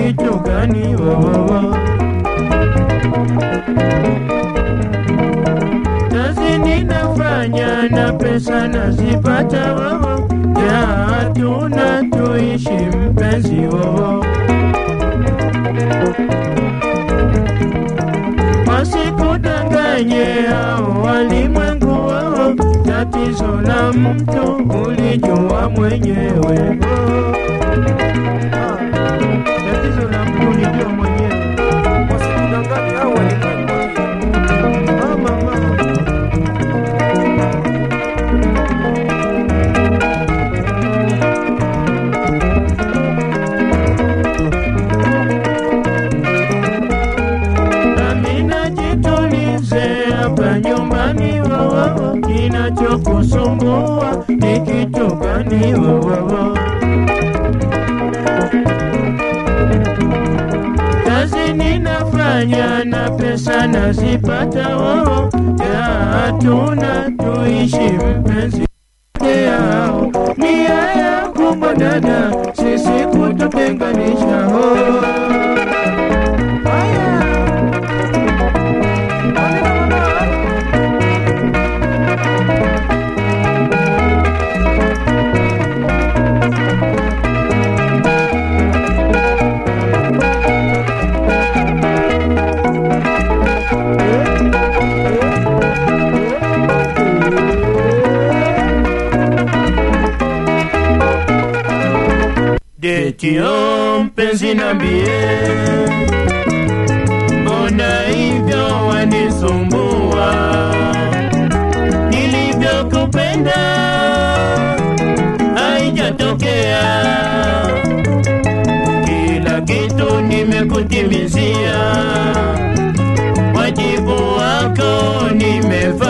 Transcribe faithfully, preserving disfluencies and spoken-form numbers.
kitu gani wewe? Kazi ninafanya na pesa nazipata wewe, ya hatuna tuishi mpenzi wewe. Wasikudanganye hao walimwengu wewe, tatizo la mtu ulijua mwenyewe. Tatizo la mtu ulijua mwenyewe. Wasikudanganye hao walimwengu. Ah mama. Hapa nyumbani wawawa, kinachokusumbua ni kitu gani wawawa? Kazi ninafanya na pesa nazipata wawawa, ya hatuna tuishi mpenzi yao. Ni haya kubwa dada, sisi kututenganisha ho. Detio mpenzi nambie, mbona hivyo wanisumbua? Nilivyokupenda haijatokea, kila kitu nimekutimizia, wajibu wako nimefanya.